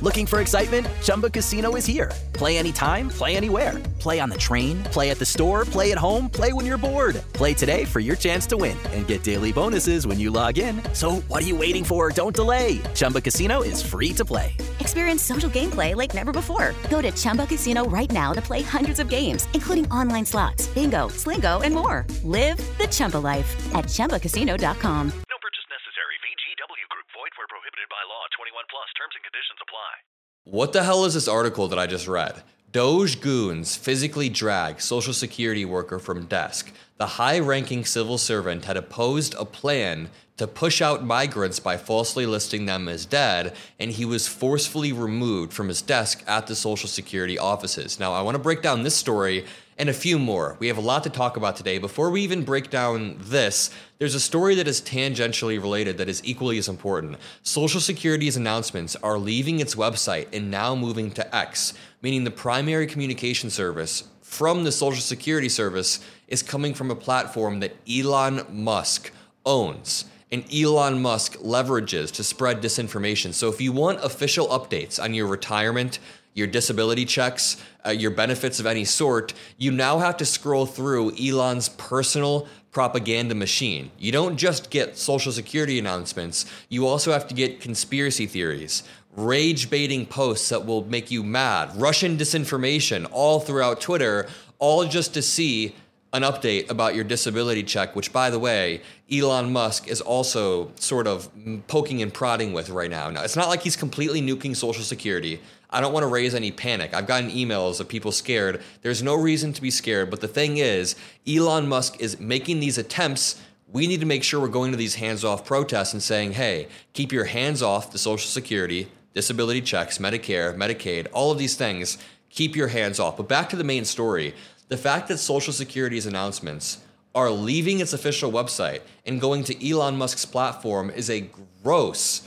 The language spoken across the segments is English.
Looking for excitement? Chumba Casino is here. Play anytime, play anywhere. Play on the train, play at the store, play at home, play when you're bored. Play today for your chance to win and get daily bonuses when you log in. So what are you waiting for? Don't delay. Chumba Casino is free to play. Experience social gameplay like never before. Go to Chumba Casino right now to play hundreds of games, including online slots, bingo, Slingo, and more. Live the Chumba life at ChumbaCasino.com. No purchase necessary. VGW Group. Void where prohibited by law. 21 plus. Terms and conditions apply. What the hell is this article that I just read? Doge goons physically drag Social Security worker from desk. The high-ranking civil servant had opposed a plan to push out migrants by falsely listing them as dead, and he was forcefully removed from his desk at the Social Security offices. Now, I want to break down this story and a few more. We have a lot to talk about today. Before we even break down this, there's a story that is tangentially related that is equally as important. Social Security's announcements are leaving its website and now moving to X, meaning the primary communication service from the Social Security service is coming from a platform that Elon Musk owns and Elon Musk leverages to spread disinformation. So if you want official updates on your retirement, your disability checks, your benefits of any sort, you now have to scroll through Elon's personal propaganda machine. You don't just get Social Security announcements, you also have to get conspiracy theories, rage-baiting posts that will make you mad, Russian disinformation all throughout Twitter, all just to see an update about your disability check, which, by the way, Elon Musk is also sort of poking and prodding with right now. Now, it's not like he's completely nuking Social Security. I don't want to raise any panic. I've gotten emails of people scared. There's no reason to be scared, but the thing is, Elon Musk is making these attempts. We need to make sure we're going to these hands-off protests and saying, hey, keep your hands off the Social Security, disability checks, Medicare, Medicaid, all of these things. Keep your hands off. But back to the main story. The fact that Social Security's announcements are leaving its official website and going to Elon Musk's platform is a gross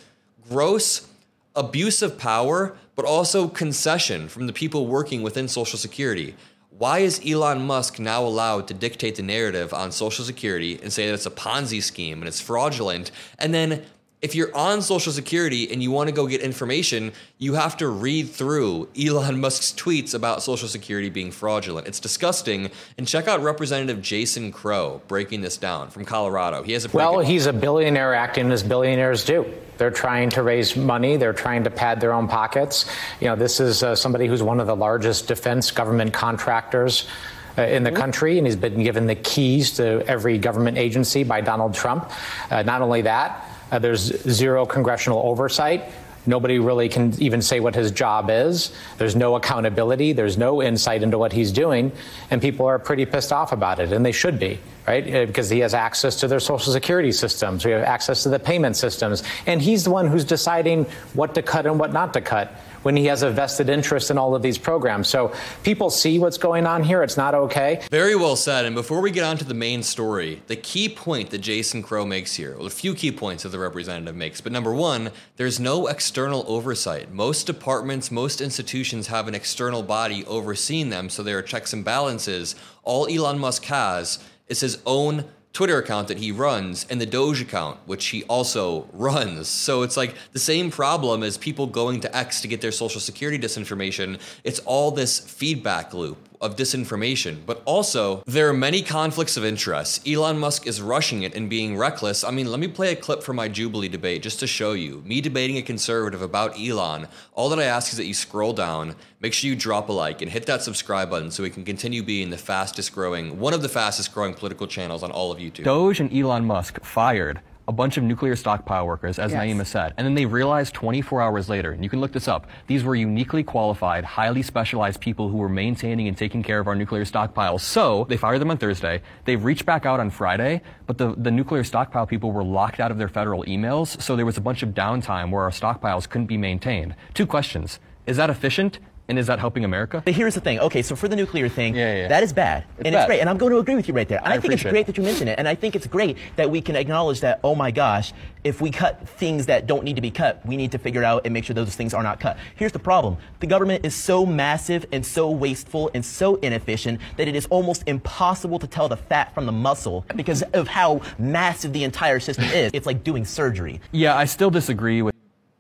abuse of power, but also concession from the people working within Social Security. Why is Elon Musk now allowed to dictate the narrative on Social Security and say that it's a Ponzi scheme and it's fraudulent? And then if you're on Social Security and you want to go get information, you have to read through Elon Musk's tweets about Social Security being fraudulent. It's disgusting. And check out Representative Jason Crow breaking this down from Colorado. He has a he's a billionaire acting as billionaires do. They're trying to raise money. They're trying to pad their own pockets. You know, this is somebody who's one of the largest defense government contractors in the country, and he's been given the keys to every government agency by Donald Trump. Not only that, there's zero congressional oversight. Nobody really can even say what his job is. There's no accountability. There's no insight into what he's doing. And people are pretty pissed off about it, and they should be, right? Because he has access to their Social Security systems. We have access to the payment systems. And he's the one who's deciding what to cut and what not to cut when he has a vested interest in all of these programs. So people see what's going on here. It's not okay. Very well said. And before we get on to the main story, the key point that Jason Crow makes here, well, a few key points that the representative makes. But number one, there's no external oversight. Most departments, most institutions have an external body overseeing them, so there are checks and balances. All Elon Musk has is his own Twitter account that he runs and the Doge account, which he also runs. So it's like the same problem as people going to X to get their Social Security disinformation. It's all this feedback loop of disinformation, but also there are many conflicts of interest. Elon Musk is rushing it and being reckless. I mean, let me play a clip from my Jubilee debate just to show you. Me debating a conservative about Elon. All that I ask is that you scroll down, make sure you drop a like, and hit that subscribe button so we can continue being the fastest growing, one of the fastest growing political channels on all of YouTube. Doge and Elon Musk fired a bunch of nuclear stockpile workers, as Naima said. And then they realized 24 hours later, and you can look this up, these were uniquely qualified, highly specialized people who were maintaining and taking care of our nuclear stockpiles. So they fired them on Thursday. They've reached back out on Friday, but the nuclear stockpile people were locked out of their federal emails, so there was a bunch of downtime where our stockpiles couldn't be maintained. Two questions. Is that efficient? And is that helping America? But here's the thing. Okay, so for the nuclear thing, that is bad. It's great. And I'm going to agree with you right there. And I think it's great that you mention it. And I think it's great that we can acknowledge that, oh my gosh, if we cut things that don't need to be cut, we need to figure out and make sure those things are not cut. Here's the problem. The government is so massive and so wasteful and so inefficient that it is almost impossible to tell the fat from the muscle because of how massive the entire system is. It's like doing surgery. Yeah, I still disagree with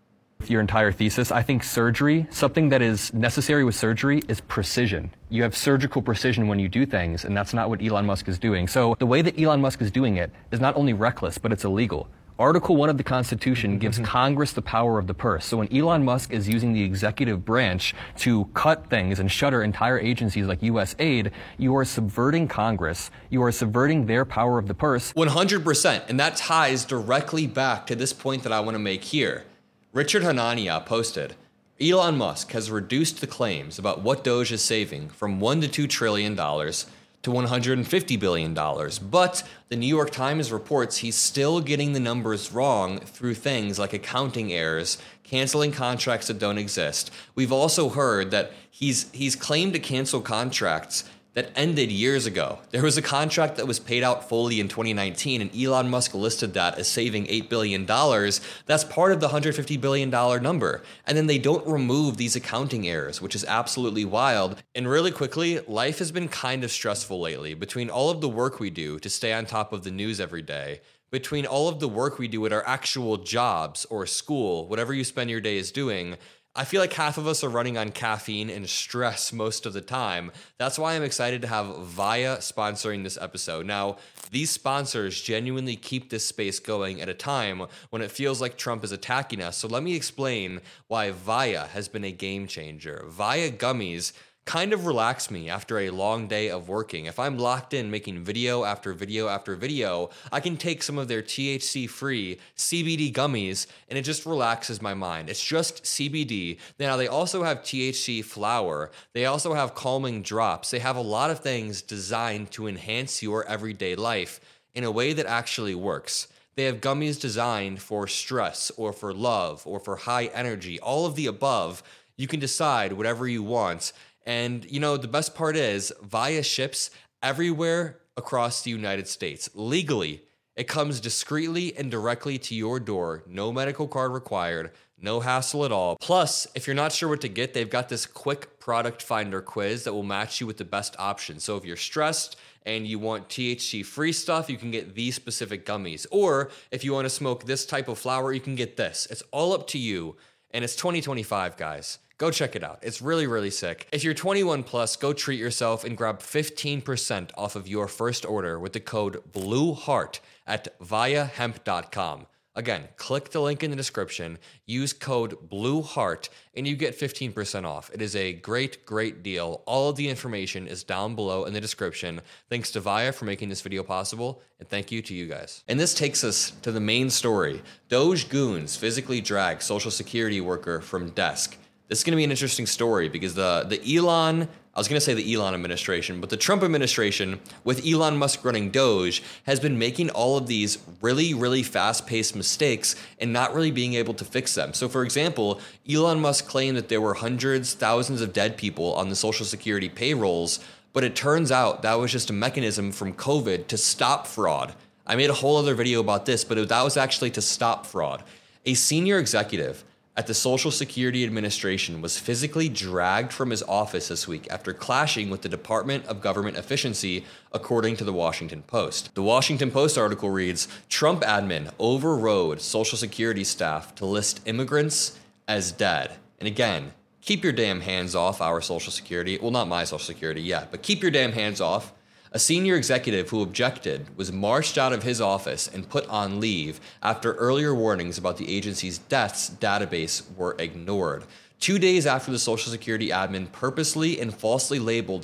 your entire thesis. I think surgery, something that is necessary with surgery is precision. You have surgical precision when you do things, and that's not what Elon Musk is doing. So the way that Elon Musk is doing it is not only reckless, but it's illegal. Article 1 of the Constitution gives Congress the power of the purse. So when Elon Musk is using the executive branch to cut things and shutter entire agencies like USAID, you are subverting Congress. You are subverting their power of the purse. 100%. And that ties directly back to this point that I want to make here. Richard Hanania posted, Elon Musk has reduced the claims about what Doge is saving from $1 to $2 trillion to $150 billion. But the New York Times reports he's still getting the numbers wrong through things like accounting errors, canceling contracts that don't exist. We've also heard that he's claimed to cancel contracts that ended years ago. There was a contract that was paid out fully in 2019, and Elon Musk listed that as saving $8 billion. That's part of the $150 billion number. And then they don't remove these accounting errors, which is absolutely wild. And really quickly, life has been kind of stressful lately. Between all of the work we do to stay on top of the news every day, between all of the work we do at our actual jobs or school, whatever you spend your days doing, I feel like half of us are running on caffeine and stress most of the time. That's why I'm excited to have Via sponsoring this episode. Now, these sponsors genuinely keep this space going at a time when it feels like Trump is attacking us. So let me explain why Via has been a game changer. Via gummies kind of relax me after a long day of working. If I'm locked in making video after video after video, I can take some of their THC-free CBD gummies and it just relaxes my mind. It's just CBD. Now, they also have THC flower. They also have calming drops. They have a lot of things designed to enhance your everyday life in a way that actually works. They have gummies designed for stress or for love or for high energy, all of the above. You can decide whatever you want. And, you know, the best part is Via ships everywhere across the United States. Legally, it comes discreetly and directly to your door. No medical card required. No hassle at all. Plus, if you're not sure what to get, they've got this quick product finder quiz that will match you with the best option. So if you're stressed and you want THC-free stuff, you can get these specific gummies. Or if you want to smoke this type of flower, you can get this. It's all up to you. And it's 2025, guys. Go check it out. It's really, really sick. If you're 21 plus, go treat yourself and grab 15% off of your first order with the code BLUEHEART at viahemp.com. Again, click the link in the description, use code BLUEHEART, and you get 15% off. It is a great, great deal. All of the information is down below in the description. Thanks to Via for making this video possible, and thank you to you guys. And this takes us to the main story. Doge goons physically drag Social Security worker from desk. This is going to be an interesting story because the Elon administration, but the Trump administration with Elon Musk running Doge has been making all of these really, really fast-paced mistakes and not really being able to fix them. So for example, Elon Musk claimed that there were hundreds, thousands of dead people on the Social Security payrolls, but it turns out that was just a mechanism from COVID to stop fraud. I made a whole other video about this, but that was actually to stop fraud. A senior executive at the Social Security Administration was physically dragged from his office this week after clashing with the Department of Government Efficiency, according to the Washington Post. The Washington Post article reads, Trump admin overrode Social Security staff to list immigrants as dead. And again, keep your damn hands off our Social Security. Well, not my Social Security yet, but keep your damn hands off. A senior executive who objected was marched out of his office and put on leave after earlier warnings about the agency's deaths database were ignored. 2 days after the Social Security admin purposely and falsely labeled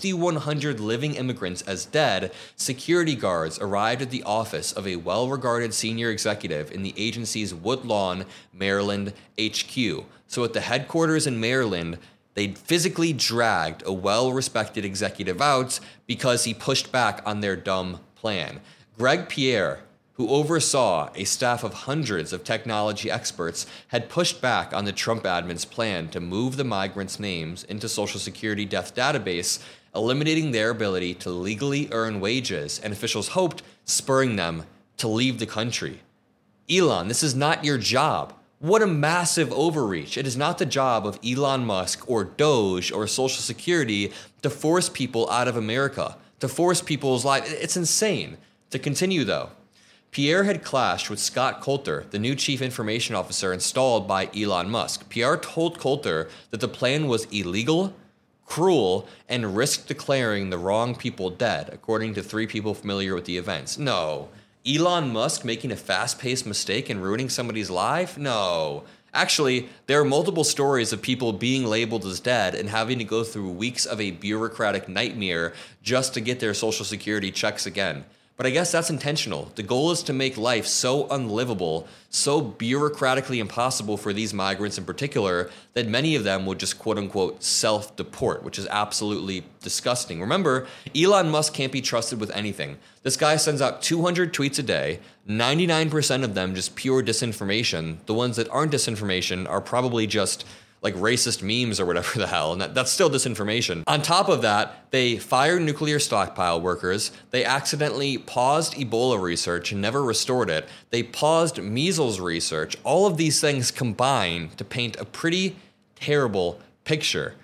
6,100 living immigrants as dead, security guards arrived at the office of a well-regarded senior executive in the agency's Woodlawn, Maryland HQ. So at the headquarters in Maryland, they physically dragged a well-respected executive out because he pushed back on their dumb plan. Greg Pierre, who oversaw a staff of hundreds of technology experts, had pushed back on the Trump admin's plan to move the migrants' names into Social Security death database, eliminating their ability to legally earn wages, and officials hoped spurring them to leave the country. Elon, this is not your job. What a massive overreach. It is not the job of Elon Musk or Doge or Social Security to force people out of America, to force people's lives. It's insane. To continue though, Pierre had clashed with Scott Coulter, the new chief information officer installed by Elon Musk. Pierre told Coulter that the plan was illegal, cruel, and risked declaring the wrong people dead, according to 3 people familiar with the events. No. Elon Musk making a fast-paced mistake and ruining somebody's life? No. Actually, there are multiple stories of people being labeled as dead and having to go through weeks of a bureaucratic nightmare just to get their Social Security checks again. But I guess that's intentional. The goal is to make life so unlivable, so bureaucratically impossible for these migrants in particular, that many of them would just quote-unquote self-deport, which is absolutely disgusting. Remember, Elon Musk can't be trusted with anything. This guy sends out 200 tweets a day, 99% of them just pure disinformation. The ones that aren't disinformation are probably just like racist memes or whatever the hell, and that's still disinformation. On top of that, they fired nuclear stockpile workers, they accidentally paused Ebola research and never restored it, they paused measles research. All of these things combine to paint a pretty terrible picture.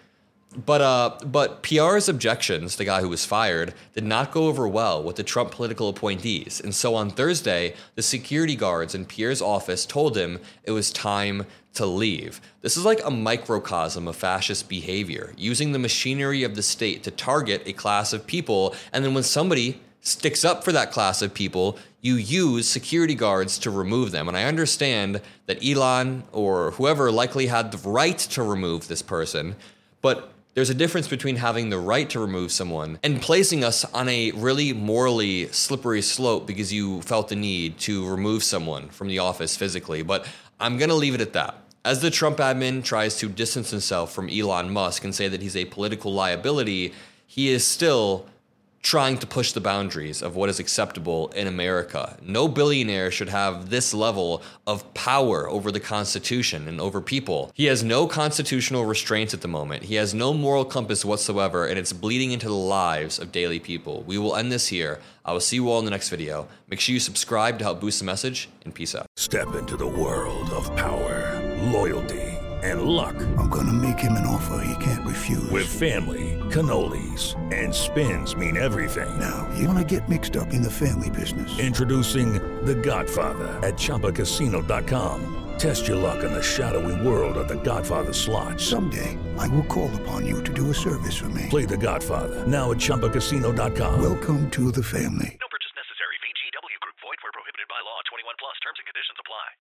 But Pierre's objections, the guy who was fired, did not go over well with the Trump political appointees. And so on Thursday, the security guards in Pierre's office told him it was time to leave. This is like a microcosm of fascist behavior, using the machinery of the state to target a class of people, and then when somebody sticks up for that class of people, you use security guards to remove them. And I understand that Elon or whoever likely had the right to remove this person, but there's a difference between having the right to remove someone and placing us on a really morally slippery slope because you felt the need to remove someone from the office physically. But I'm going to leave it at that. As the Trump admin tries to distance himself from Elon Musk and say that he's a political liability, he is still trying to push the boundaries of what is acceptable in America. No billionaire should have this level of power over the Constitution and over people. He has no constitutional restraints at the moment. He has no moral compass whatsoever, and it's bleeding into the lives of daily people. We will end this here. I will see you all in the next video. Make sure you subscribe to help boost the message, and peace out. Step into the world of power, loyalty, and luck. I'm gonna make him an offer he can't refuse. With family, cannolis, and spins mean everything. Now, you wanna get mixed up in the family business. Introducing The Godfather at ChumbaCasino.com. Test your luck in the shadowy world of The Godfather slot. Someday, I will call upon you to do a service for me. Play The Godfather now at ChumbaCasino.com. Welcome to the family.